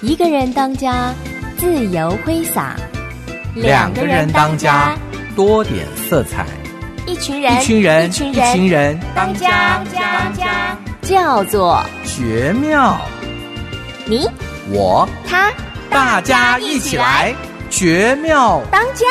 一个人当家，自由挥洒； 两个人当家，多点色彩； 一群人当家， 叫做绝妙。 你我他， 大家一起来绝妙当家。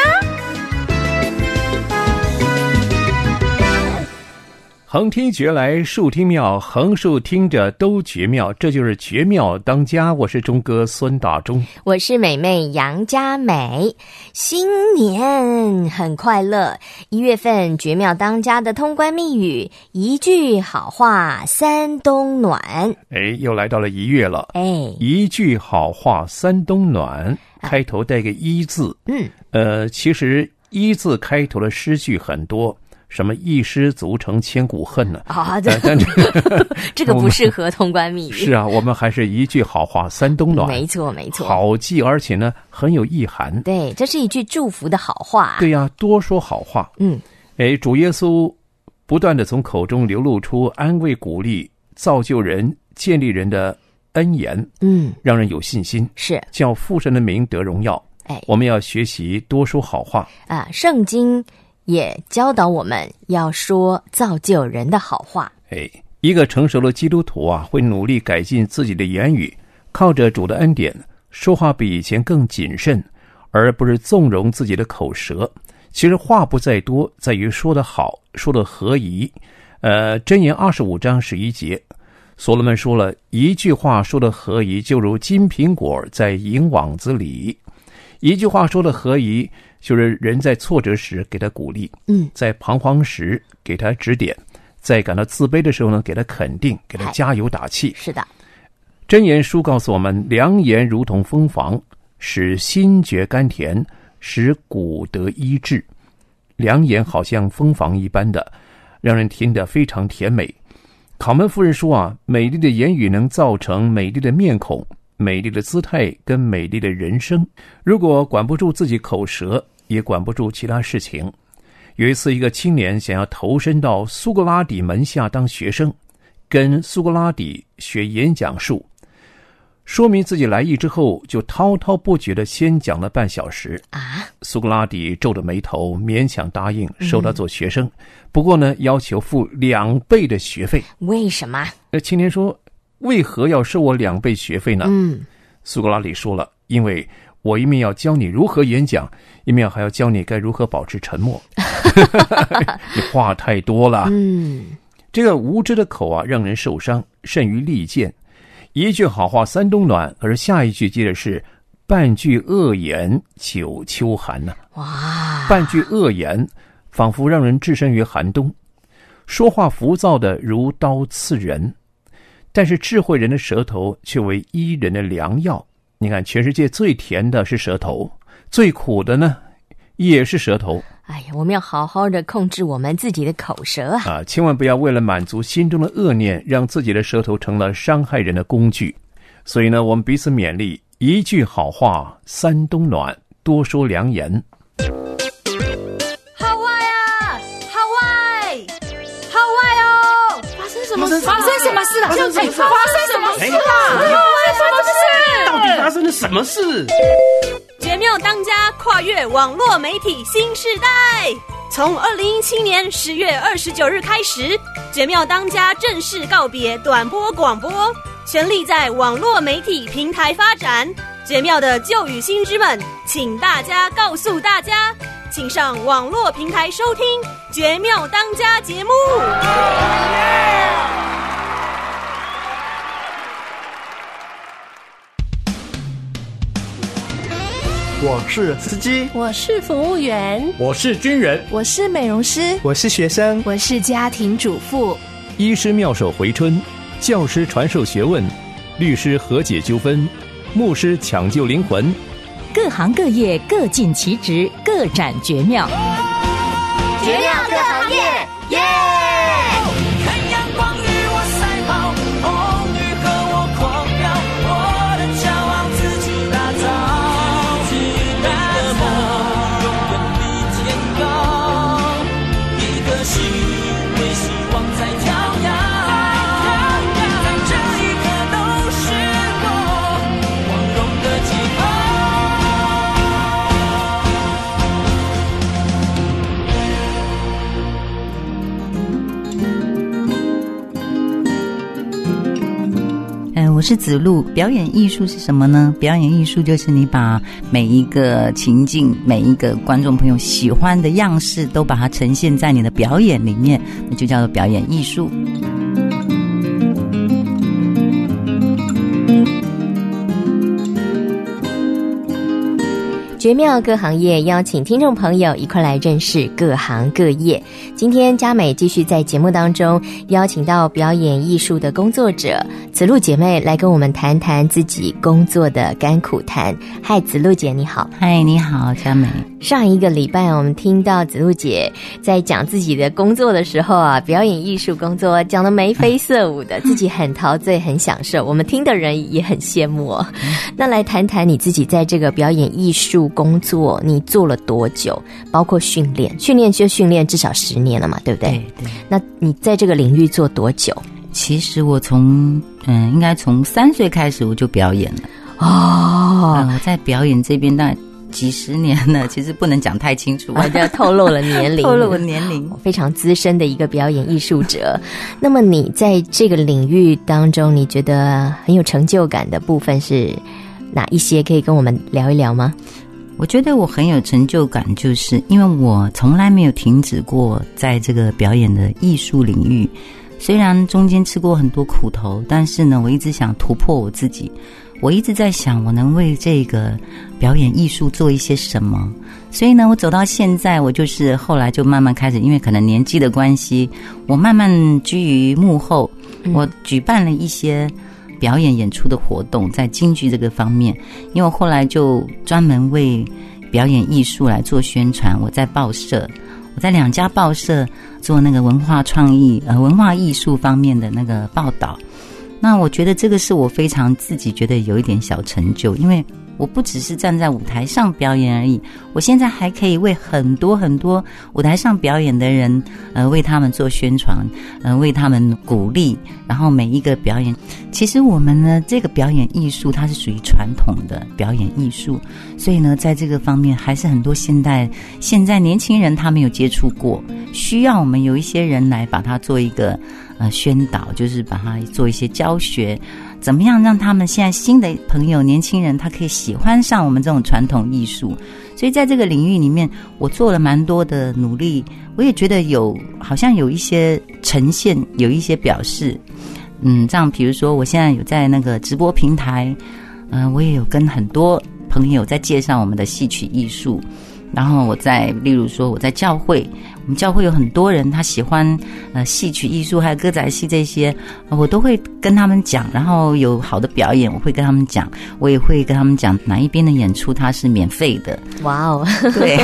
横听绝来，竖听妙，横竖听着都绝妙，这就是绝妙当家。我是钟哥孙大中， 我是美妹杨佳美。新年很快乐，1月份绝妙当家的通关密语，一句好话三冬暖。 又来到了1月了。一句好话三冬暖，开头带个一字。其实一字开头的诗句很多，什么一失足成千古恨呢？但这个不适合通关密语。 是啊，我们还是一句好话三冬暖。 没错， 好记，而且呢很有意涵。 对，这是一句祝福的好话。 对呀，多说好话。主耶稣不断的从口中流露出安慰、鼓励、造就人、建立人的恩言。让人有信心， 是叫父神的名得荣耀。我们要学习多说好话啊。圣经也教导我们要说造就人的好话。 一个成熟的基督徒啊，会努力改进自己的言语，靠着主的恩典，说话比以前更谨慎，而不是纵容自己的口舌。其实话不在多，在于说得好，说得合宜。箴言25章11节，所罗门说了，一句话说得合宜，就如金苹果在银网子里。一句话说得合宜，就是人在挫折时给他鼓励，在彷徨时给他指点，在感到自卑的时候呢，给他肯定，给他加油打气。 是的， 箴言书告诉我们，良言如同蜂房，使心觉甘甜，使骨得医治。良言好像蜂房一般的，让人听得非常甜美。考门夫人说啊，美丽的言语能造成美丽的面孔，美丽的姿态跟美丽的人生。如果管不住自己口舌，也管不住其他事情。有一次，一个青年想要投身到苏格拉底门下当学生，跟苏格拉底学演讲术。说明自己来意之后，就滔滔不绝地先讲了半小时。苏格拉底皱着眉头，勉强答应收他做学生。不过呢，要求付2倍的学费。 为什么？ 青年说，为何要收我2倍学费呢？苏格拉底说了，因为我一面要教你如何演讲，一面还要教你该如何保持沉默。你话太多了。这个无知的口啊，让人受伤，甚于利剑。一句好话三冬暖，而下一句接的是半句恶言久秋寒呢。半句恶言仿佛让人置身于寒冬，说话浮躁的如刀刺人。但是智慧人的舌头却为医人的良药。你看，全世界最甜的是舌头，最苦的呢也是舌头。 我们要好好的控制我们自己的口舌啊！ 千万不要为了满足心中的恶念，让自己的舌头成了伤害人的工具。所以呢，我们彼此勉励，一句好话三冬暖，多说良言。 号外啊！号外！号外哦！发生什么事啦？ 发生什么事到底发生了什么事？ 绝妙当家跨越网络媒体新世代，从2017年10月29日开始，绝妙当家正式告别短波广播，全力在网络媒体平台发展。绝妙的旧与新知们，请大家告诉大家，请上网络平台收听绝妙当家节目。 我是司机， 我是服务员， 我是军人， 我是美容师， 我是学生， 我是家庭主妇。 医师妙手回春，教师传授学问，律师和解纠纷，牧师抢救灵魂。 各行各业各尽其职，各展绝妙。 绝妙各行业，耶！看阳光与我赛跑，风雨和我狂飙，我的骄傲自己打造。心为希望在跳跃，在这一刻都是我，光荣是子路。表演艺术是什么呢？表演艺术就是你把每一个情境，每一个观众朋友喜欢的样式都把它呈现在你的表演里面，那就叫做表演艺术。 绝妙各行业，邀请听众朋友一块来认识各行各业。今天佳美继续在节目当中邀请到表演艺术的工作者子路姐妹来跟我们谈谈自己工作的甘苦谈。嗨，子路姐你好。 嗨，你好，佳美。 上一个礼拜我们听到子路姐在讲自己的工作的时候啊，表演艺术工作讲得眉飞色舞的，自己很陶醉很享受，我们听的人也很羡慕哦。那来谈谈你自己在这个表演艺术工作你做了多久，包括训练就训练至少10年了嘛，对不对？ 对。 那你在这个领域做多久？ 其实我应该从3岁开始我就表演了。我在表演这边大概几十年了，其实不能讲太清楚， 我就透露了年龄， 透露了年龄， 非常资深的一个表演艺术者。那么你在这个领域当中，你觉得很有成就感的部分是哪一些？可以跟我们聊一聊吗？ 我觉得我很有成就感，就是因为我从来没有停止过在这个表演的艺术领域。虽然中间吃过很多苦头，但是呢，我一直想突破我自己。我一直在想我能为这个表演艺术做一些什么，所以呢我走到现在，我就是后来就慢慢开始，因为可能年纪的关系，我慢慢居于幕后，我举办了一些表演演出的活动，在京剧这个方面，因为我后来就专门为表演艺术来做宣传。我在报社，我在2家报社做那个文化创意文化艺术方面的那个报道。那我觉得这个是我非常自己觉得有一点小成就，因为我不只是站在舞台上表演而已，我现在还可以为很多很多舞台上表演的人为他们做宣传，为他们鼓励，然后每一个表演，其实我们呢这个表演艺术它是属于传统的表演艺术，所以呢在这个方面还是很多现在年轻人他没有接触过，需要我们有一些人来把它做一个宣导，就是把它做一些教学，怎么样让他们现在新的朋友年轻人他可以喜欢上我们这种传统艺术。所以在这个领域里面我做了蛮多的努力，我也觉得好像有一些呈现，有一些表示。这样比如说我现在有在那个直播平台，我也有跟很多朋友在介绍我们的戏曲艺术。然后例如说我在教会，我们教会有很多人他喜欢戏曲艺术还有歌仔戏这些，我都会跟他们讲，然后有好的表演我会跟他们讲，我也会跟他们讲哪一边的演出它是免费的。 哇哦， 对。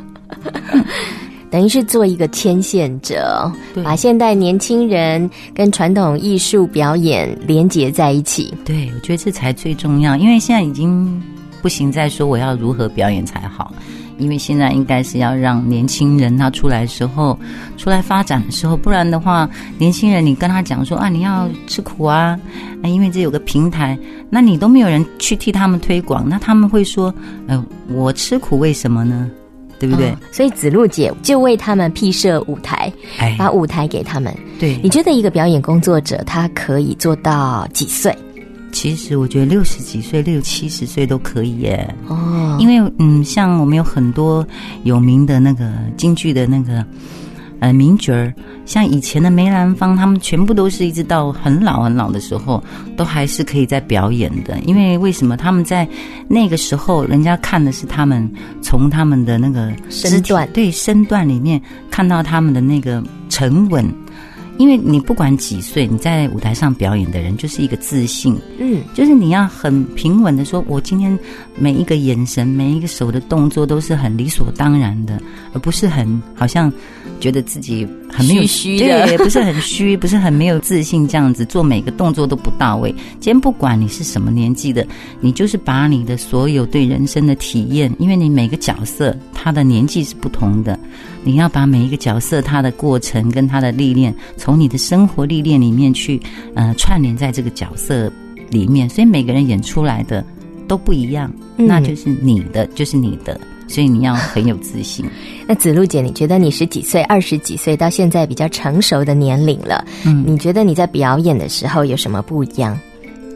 等于是做一个牵线者，把现代年轻人跟传统艺术表演连结在一起。 对，我觉得这才最重要，因为现在已经不行再说我要如何表演才好，因为现在应该是要让年轻人他出来的时候，出来发展的时候，不然的话年轻人你跟他讲说你要吃苦啊，因为这有个平台，那你都没有人去替他们推广，那他们会说我吃苦为什么呢？对不对？ 所以子路姐就为他们辟设舞台，把舞台给他们。 对， 你觉得一个表演工作者他可以做到几岁？ 其实我觉得60几岁、60、70岁都可以耶。因为像我们有很多有名的那个京剧的那个名角儿，像以前的梅兰芳，他们全部都是一直到很老很老的时候都还是可以在表演的。因为为什么他们在那个时候人家看的是他们从他们的那个身段， 对，身段里面看到他们的那个沉稳。因为你不管几岁，你在舞台上表演的人就是一个自信，就是你要很平稳的说，我今天每一个眼神每一个手的动作都是很理所当然的，而不是很好像觉得自己很没有虚的， 对，不是很虚，不是很没有自信，这样子做每个动作都不到位。今天不管你是什么年纪的，你就是把你的所有对人生的体验，因为你每个角色他的年纪是不同的，你要把每一个角色他的过程跟他的历练从你的生活历练里面去串联在这个角色里面，所以每个人演出来的都不一样，那就是你的就是你的，所以你要很有自信。 那子路姐，你觉得你10几岁、20几岁到现在比较成熟的年龄了，你觉得你在表演的时候有什么不一样？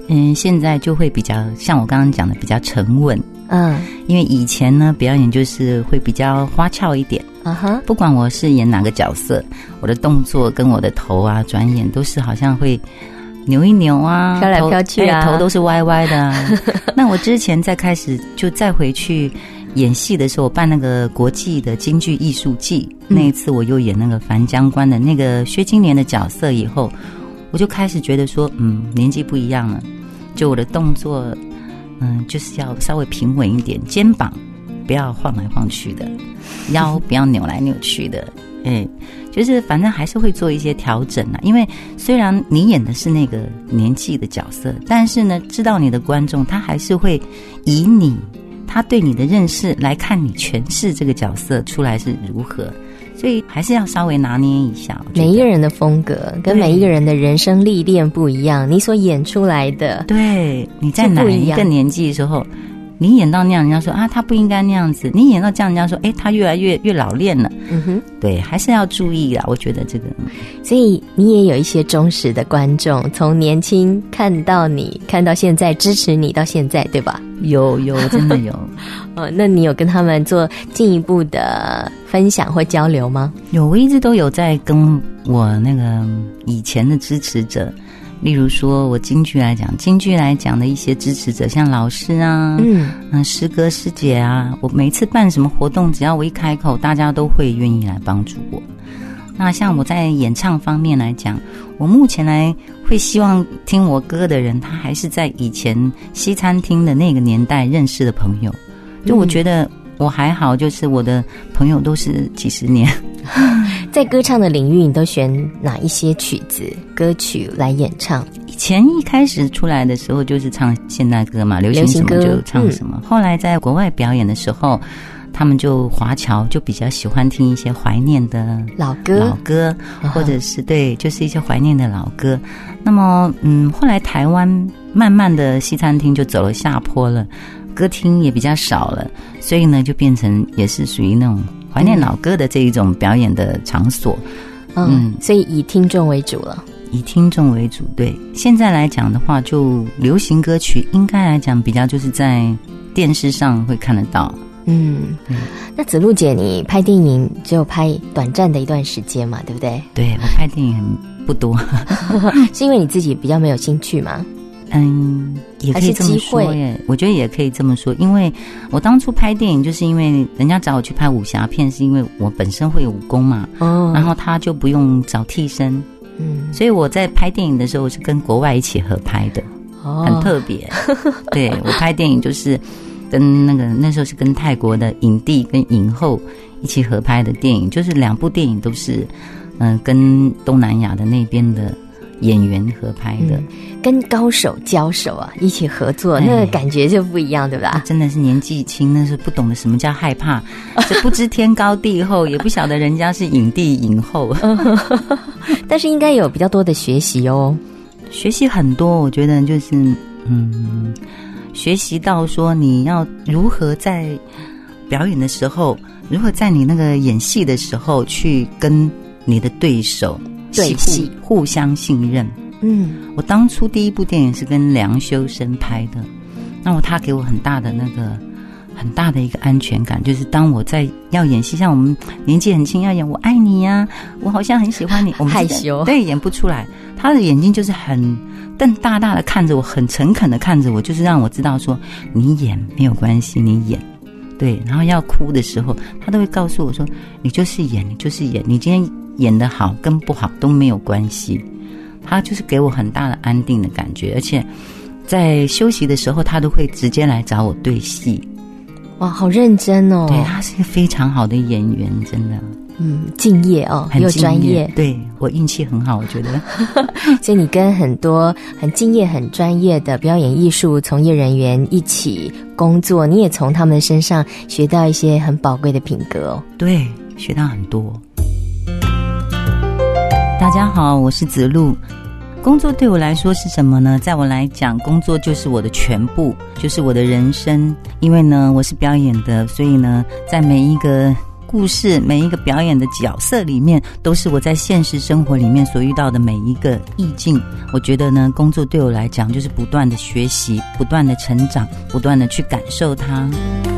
现在就会比较像我刚刚讲的比较沉稳。因为以前呢表演就是会比较花俏一点。不管我是演哪个角色，我的动作跟我的头啊转眼都是好像会扭一扭啊， 飘来飘去啊， 头都是歪歪的啊。那我之前再开始就再回去演戏的时候，我办那个国际的京剧艺术季，那一次我又演那个樊江关的那个薛金莲的角色以后，我就开始觉得说年纪不一样了，就我的动作就是要稍微平稳一点，肩膀不要晃来晃去的，腰不要扭来扭去的，就是反正还是会做一些调整啊。因为虽然你演的是那个年纪的角色，但是呢，知道你的观众他还是会以他对你的认识来看你诠释这个角色出来是如何，所以还是要稍微拿捏一下。 每一个人的风格跟每一个人的人生历练不一样，你所演出来的， 对，你在哪一个年纪的时候，你演到那样，人家说啊，他不应该那样子；你演到这样，人家说，他越来越老练了。对，还是要注意啦。我觉得这个， 所以你也有一些忠实的观众，从年轻看到你，看到现在，支持你到现在，对吧？ 有，真的有。 那你有跟他们做进一步的分享或交流吗？ 有，我一直都有在跟我那个以前的支持者。例如说我京剧来讲的一些支持者，像老师啊，师哥师姐啊，我每次办什么活动，只要我一开口，大家都会愿意来帮助我。那像我在演唱方面来讲，我目前来会希望听我歌的人，他还是在以前西餐厅的那个年代认识的朋友。就我觉得我还好，就是我的朋友都是几十年。 在歌唱的领域，你都选哪一些曲子歌曲来演唱？ 以前一开始出来的时候就是唱现代歌嘛，流行什么就唱什么。后来在国外表演的时候，他们就华侨就比较喜欢听一些怀念的老歌，或者是对，就是一些怀念的老歌。那么后来台湾慢慢的西餐厅就走了下坡了，歌厅也比较少了，所以呢就变成也是属于那种怀念老歌的这一种表演的场所。 所以以听众为主了。 以听众为主，对。现在来讲的话，就流行歌曲应该来讲比较就是在电视上会看得到。 那子路姐，你拍电影只有拍短暂的一段时间嘛，对不对？ 对，我拍电影很不多。 是因为你自己比较没有兴趣吗？ 也可以这么说耶，我觉得也可以这么说。因为我当初拍电影，就是因为人家找我去拍武侠片，是因为我本身会有武功嘛，然后他就不用找替身，所以我在拍电影的时候是跟国外一起合拍的，很特别。对，我拍电影就是跟那时候是跟泰国的影帝跟影后一起合拍的电影，就是2部电影都是跟东南亚的那边的演员合拍的， 跟高手交手啊，一起合作，那个感觉就不一样，对吧？ 真的是年纪轻，那是不懂得什么叫害怕，是不知天高地厚，也不晓得人家是影帝影后。 但是应该有比较多的学习哦， 学习很多，我觉得就是学习到说你要如何在表演的时候，如何在你那个演戏的时候去跟你的对手对戏互相信任。我当初第一部电影是跟梁修身拍的，那他给我很大的一个安全感，就是当我在要演戏，像我们年纪很轻要演我爱你呀，我好像很喜欢你，我们害羞， 对，演不出来。他的眼睛就是很瞪大大的看着我，很诚恳的看着我，就是让我知道说你演没有关系，你演。对，然后要哭的时候他都会告诉我说你就是演，你就是演，你今天演得好跟不好都没有关系。他就是给我很大的安定的感觉，而且在休息的时候他都会直接来找我对戏。 哇，好认真哦。 对，他是一个非常好的演员，真的。 敬业哦，又专业。 对，我运气很好，我觉得。 所以你跟很多很敬业很专业的表演艺术从业人员一起工作，你也从他们身上学到一些很宝贵的品格哦。 对，学到很多。大家好，我是子路。工作对我来说是什么呢？在我来讲，工作就是我的全部，就是我的人生。因为呢，我是表演的，所以呢，在每一个故事，每一个表演的角色里面，都是我在现实生活里面所遇到的每一个意境。我觉得呢，工作对我来讲就是不断的学习，不断的成长，不断的去感受它。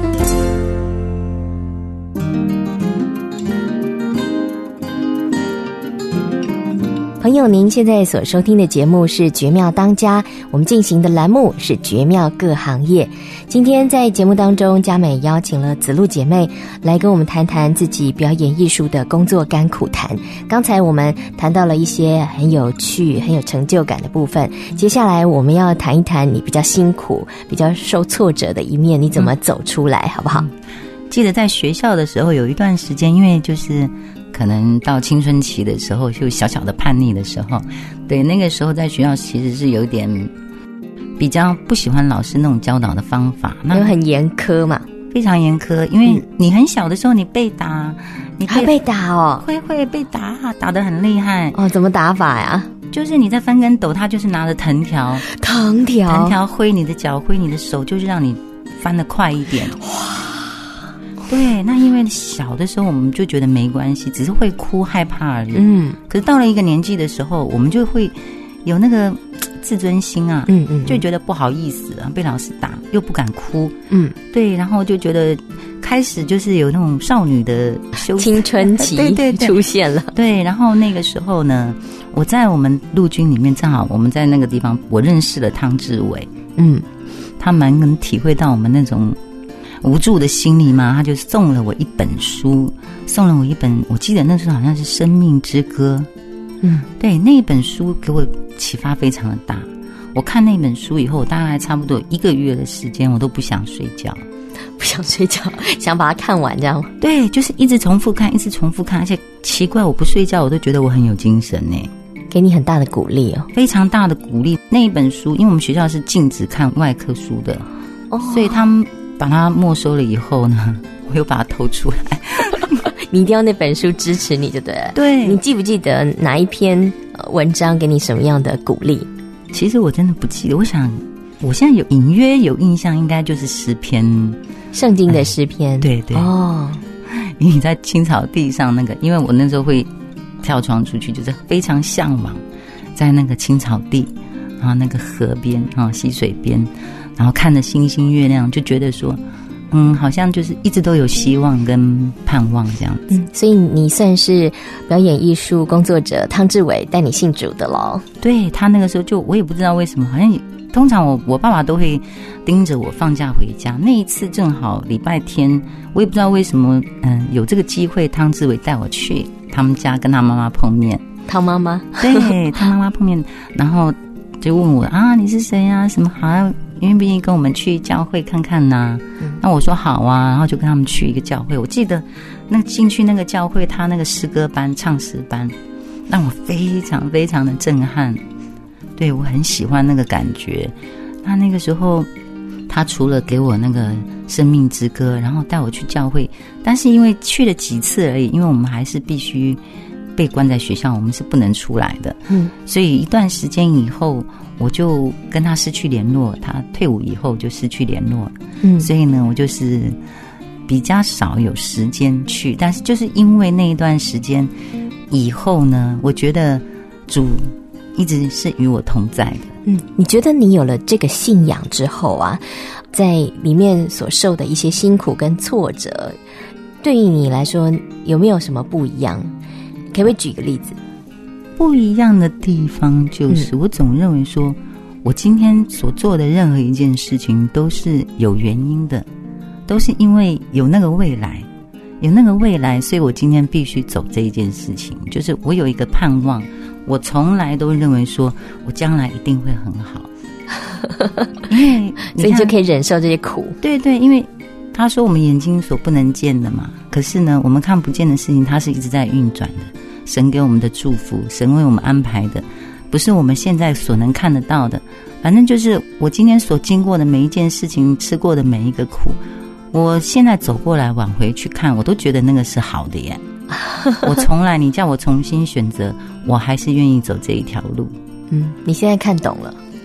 朋友，您现在所收听的节目是《绝妙当家》，我们进行的栏目是《绝妙各行业》。今天在节目当中，佳美邀请了子路姐妹来跟我们谈谈自己表演艺术的工作甘苦谈。刚才我们谈到了一些很有趣、很有成就感的部分，接下来我们要谈一谈你比较辛苦、比较受挫折的一面，你怎么走出来，好不好？ 记得在学校的时候有一段时间，因为就是可能到青春期的时候，就小小的叛逆的时候，对，那个时候在学校其实是有点比较不喜欢老师那种教导的方法， 那很严苛嘛， 非常严苛，因为你很小的时候你被打，你还被打哦， 会被打，打得很厉害哦。怎么打法呀？ 就是你在翻跟斗，他就是拿着藤条挥你的脚，挥你的手，就是让你翻得快一点。哇！对，那因为小的时候我们就觉得没关系，只是会哭害怕而已。可是到了一个年纪的时候，我们就会有那个自尊心啊，就觉得不好意思啊，被老师打又不敢哭，对，然后就觉得开始就是有那种少女的青春期对出现了。 对，然后那个时候呢，我在我们陆军里面，正好我们在那个地方，我认识了汤志伟，他蛮能体会到我们那种无助的心理嘛，他就送了我一本书，我记得那时候好像是《生命之歌》，对，那一本书给我启发非常的大。我看那本书以后，大概差不多1个月的时间，我都不想睡觉， 想把它看完，这样。 对，就是一直重复看，而且奇怪，我不睡觉，我都觉得我很有精神呢， 给你很大的鼓励哦， 非常大的鼓励。那一本书，因为我们学校是禁止看外科书的，所以他们把它没收了以后呢，我又把它偷出来。 你一定要那本书支持你就对了。 对， 你记不记得哪一篇文章给你什么样的鼓励？ 其实我真的不记得，我想我现在隐约有印象，应该就是诗篇， 圣经的诗篇。 对对哦，因为你在青草地上那个，因为我那时候会跳床出去，就是非常向往在那个青草地，然后那个河边溪水边，然后看着星星月亮，就觉得说好像就是一直都有希望跟盼望这样子。 所以你算是表演艺术工作者汤志伟带你信主的咯。 对，他那个时候就我也不知道为什么，好像通常我爸爸都会盯着我放假回家，那一次正好礼拜天，我也不知道为什么有这个机会，汤志伟带我去他们家跟他妈妈碰面。 汤妈妈？ 对，他妈妈碰面，然后就问我你是谁啊，什么好像愿不愿意跟我们去教会看看呢？那我说好啊，然后就跟他们去一个教会。我记得那进去那个教会，他那个诗歌班、唱诗班，让我非常非常的震撼。对，我很喜欢那个感觉。那个时候，他除了给我那个生命之歌，然后带我去教会，但是因为去了几次而已，因为我们还是必须被关在学校，我们是不能出来的。所以一段时间以后，我就跟他失去联络，他退伍以后就失去联络。所以呢，我就是比较少有时间去，但是就是因为那一段时间以后呢，我觉得主一直是与我同在的。 你觉得你有了这个信仰之后啊，在里面所受的一些辛苦跟挫折，对于你来说有没有什么不一样？可不可以举个例子？ 不一样的地方就是我总认为说，我今天所做的任何一件事情都是有原因的，都是因为有那个未来，所以我今天必须走这一件事情，就是我有一个盼望，我从来都认为说我将来一定会很好。因为所以你就可以忍受这些苦。 对对，因为他说我们眼睛所不能见的嘛，可是呢我们看不见的事情它是一直在运转的，神给我们的祝福，神为我们安排的，不是我们现在所能看得到的。反正就是我今天所经过的每一件事情，吃过的每一个苦，我现在走过来往回去看，我都觉得那个是好的耶。我从来你叫我重新选择，我还是愿意走这一条路。 你现在看懂了？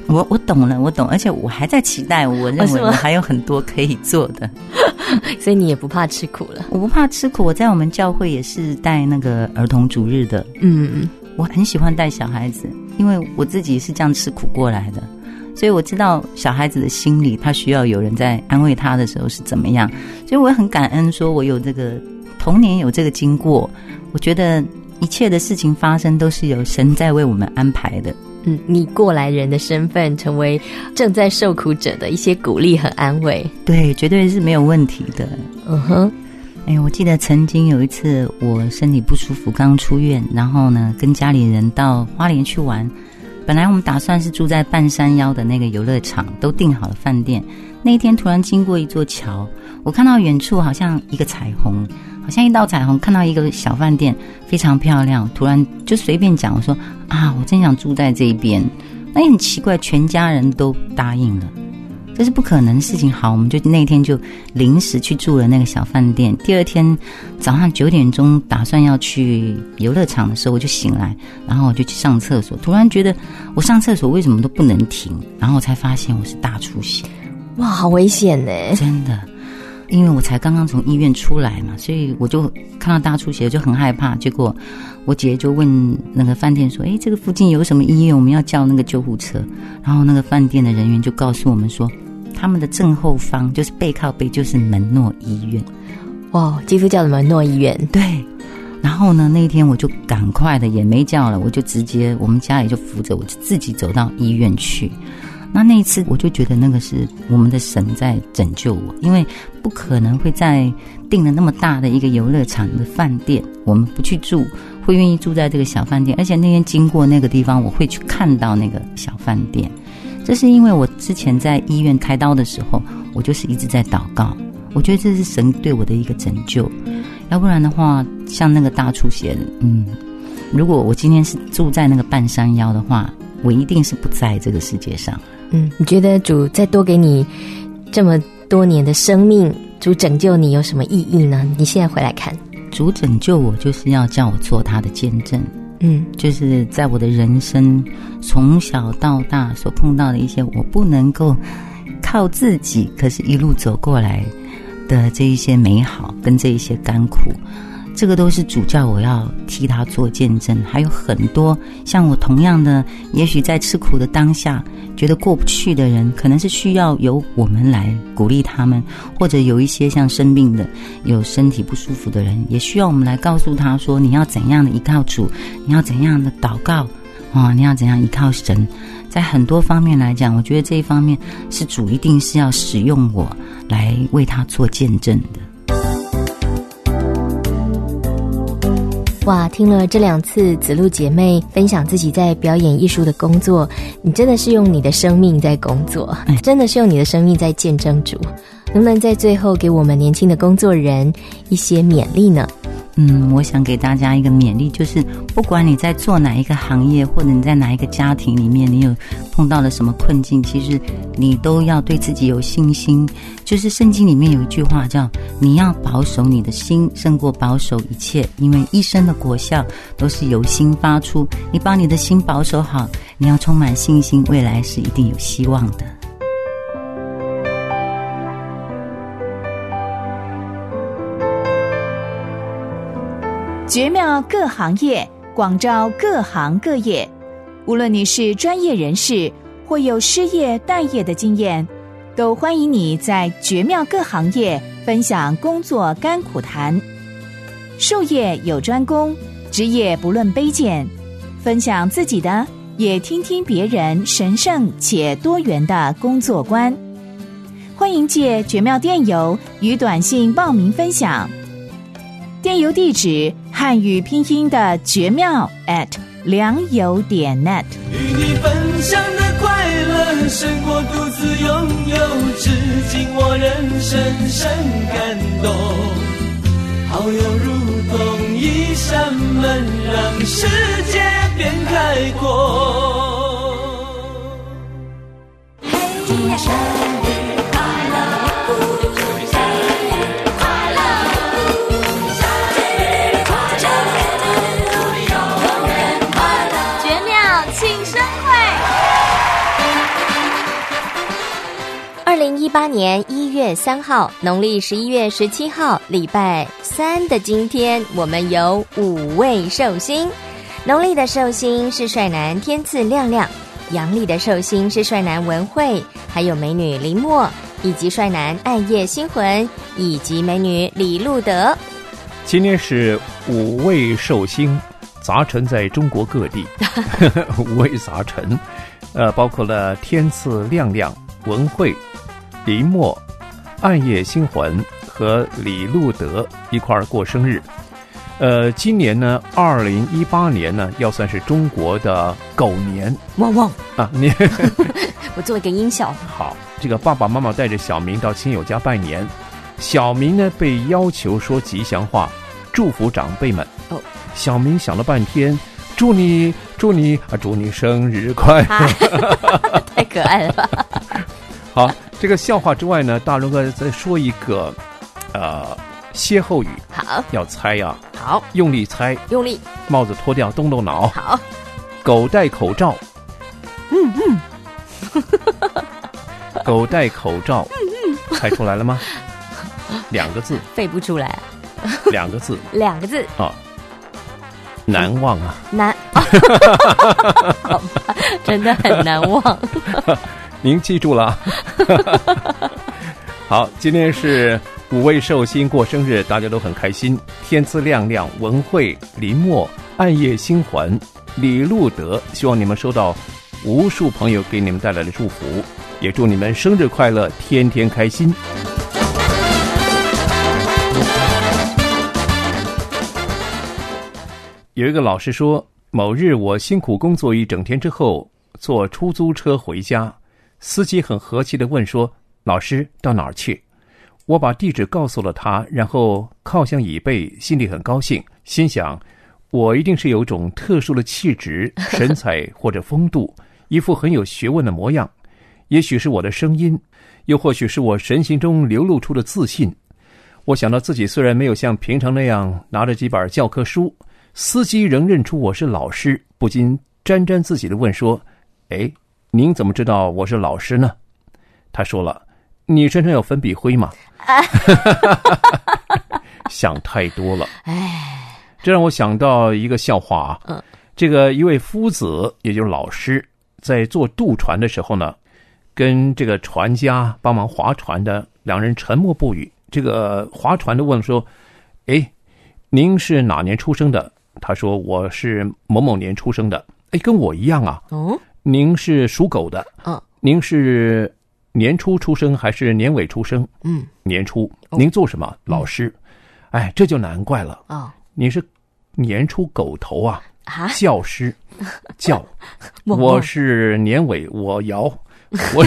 我懂了，我懂，而且我还在期待，我认为我还有很多可以做的。 所以你也不怕吃苦了？ 我不怕吃苦，我在我们教会也是带那个儿童主日的。我很喜欢带小孩子，因为我自己是这样吃苦过来的，所以我知道小孩子的心理，他需要有人在安慰他的时候是怎么样，所以我也很感恩说我有这个童年有这个经过，我觉得一切的事情发生都是有神在为我们安排的。 你过来人的身份成为正在受苦者的一些鼓励和安慰， 对，绝对是没有问题的。我记得曾经有一次我身体不舒服刚出院，然后呢跟家里人到花莲去玩，本来我们打算是住在半山腰的那个游乐场，都订好了饭店。那一天突然经过一座桥，我看到远处好像一个彩虹，好像一道彩虹，看到一个小饭店非常漂亮，突然就随便讲，我说我真想住在这一边。那也很奇怪，全家人都答应了，这是不可能的事情。好，我们就那天就临时去住了那个小饭店。第二天早上9点钟打算要去游乐场的时候，我就醒来，然后我就去上厕所，突然觉得我上厕所为什么都不能停，然后我才发现我是大出血。 哇，好危险耶！ 真的，因为我才刚刚从医院出来嘛，所以我就看到大出血就很害怕。结果我姐就问那个饭店说，这个附近有什么医院，我们要叫那个救护车。然后那个饭店的人员就告诉我们说，他们的正后方就是背靠背就是门诺医院。 哇，基督教的门诺医院。 对。然后呢，那天我就赶快的也没叫了，我就直接我们家里就扶着，我就自己走到医院去。那一次我就觉得那个是我们的神在拯救我，因为不可能会在订了那么大的一个游乐场的饭店我们不去住，会愿意住在这个小饭店。而且那天经过那个地方，我会去看到那个小饭店，这是因为我之前在医院开刀的时候，我就是一直在祷告，我觉得这是神对我的一个拯救。要不然的话，像那个大出血如果我今天是住在那个半山腰的话，我一定是不在这个世界上。 你觉得主再多给你这么多年的生命，主拯救你有什么意义呢？你现在回来看， 主拯救我就是要叫我做他的见证。就是在我的人生从小到大所碰到的一些我不能够靠自己，可是一路走过来的这一些美好跟这一些甘苦，这个都是主叫我要替他做见证。还有很多像我同样的，也许在吃苦的当下觉得过不去的人，可能是需要由我们来鼓励他们，或者有一些像生病的有身体不舒服的人，也需要我们来告诉他说，你要怎样的依靠主，你要怎样的祷告你要怎样依靠神。在很多方面来讲，我觉得这一方面是主一定是要使用我来为他做见证的。 哇，听了这2次子路姐妹分享自己在表演艺术的工作，你真的是用你的生命在工作，真的是用你的生命在见证主。能不能在最后给我们年轻的工作人一些勉励呢？ 我想给大家一个勉励，就是不管你在做哪一个行业，或者你在哪一个家庭里面，你有碰到了什么困境，其实你都要对自己有信心。就是圣经里面有一句话叫，你要保守你的心胜过保守一切，因为一生的果效都是由心发出。你把你的心保守好，你要充满信心，未来是一定有希望的。 绝妙各行业，广招各行各业。无论你是专业人士，或有失业待业的经验，都欢迎你在绝妙各行业分享工作甘苦谈。术业有专攻，职业不论卑贱，分享自己的，也听听别人神圣且多元的工作观。欢迎借绝妙电邮与短信报名分享。电邮地址汉语拼音的绝妙良友.net。 与你分享的快乐胜过独自拥有，至今我仍深深感动。好友如同一扇门，让世界变开阔。祝你生日快乐，祝你生日快乐，生日快乐，祝你永远快乐。 绝妙庆生会。 2018年1月3号，农历11月17号，礼拜3的今天，我们有5位寿星。农历的寿星是帅男天赐亮亮，阳历的寿星是帅男文慧，还有美女林默，以及帅男暗夜星魂，以及美女李路德。 今天是5位寿星杂陈在中国各地5位杂陈，包括了天赐亮亮、文慧、林默、暗夜星魂和李路德一块儿过生日。今年呢，2018年呢，要算是中国的狗年。 汪汪啊！你我做一个音效。 好，这个爸爸妈妈带着小明到亲友家拜年，小明呢被要求说吉祥话，祝福长辈们。 哦， 小明想了半天，祝你生日快乐， 太可爱了吧！ 好，这个笑话之外呢，大荣哥再说一个，歇后语。 好， 要猜啊。 好， 用力猜， 用力。 帽子脱掉，动动脑。 好， 狗戴口罩。狗戴口罩。猜出来了吗？2个字。 背不出来啊。 2个字。 2个字。 啊。难忘啊。 好吧，真的很难忘。 您记住了。好，今天是5位寿星过生日，大家都很开心。天赐亮亮、文慧、林默、暗夜星环、李路德，希望你们收到无数朋友给你们带来的祝福，也祝你们生日快乐，天天开心。有一个老师说，某日我辛苦工作一整天之后，坐出租车回家，司机很和气地问说，老师到哪儿去？我把地址告诉了他，然后靠向椅背，心里很高兴，心想我一定是有种特殊的气质、神采或者风度，一副很有学问的模样。也许是我的声音，又或许是我神情中流露出的自信。我想到自己虽然没有像平常那样拿着几本教科书，司机仍认出我是老师，不禁沾沾自喜地问说，哎，您怎么知道我是老师呢？他说了，你身上有粉笔灰吗？想太多了。这让我想到一个笑话啊。这个一位夫子，也就是老师，在坐渡船的时候呢，跟这个船家帮忙划船的2人沉默不语。这个划船的问说，哎，您是哪年出生的？他说，我是某某年出生的。哎，跟我一样啊。您是属狗的。您是年初出生还是年尾出生？年初。您做什么？老师。哎，这就难怪了。你是年初狗头啊。教师。教。我是年尾，我摇。我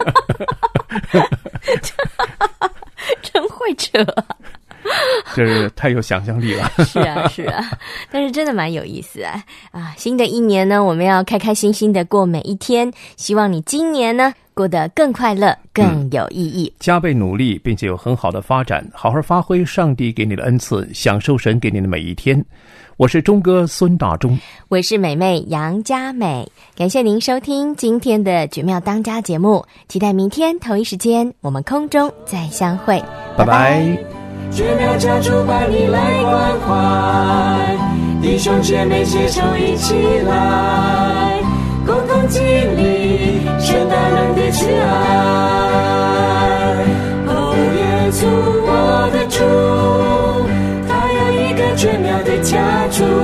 真会扯。 这是太有想象力了。 是啊，是啊，但是真的蛮有意思啊！新的一年呢，我们要开开心心的过每一天。希望你今年呢过得更快乐，更有意义， 加倍努力，并且有很好的发展，好好发挥上帝给你的恩赐，享受神给你的每一天。我是钟哥孙大中， 我是美妹杨佳美，感谢您收听今天的绝妙当家节目，期待明天同一时间我们空中再相会， 拜拜。 绝妙家族把你来关怀，弟兄姐妹携手一起来，共同经历神大能的慈爱。哦，耶稣我的主，他有一个绝妙的家族。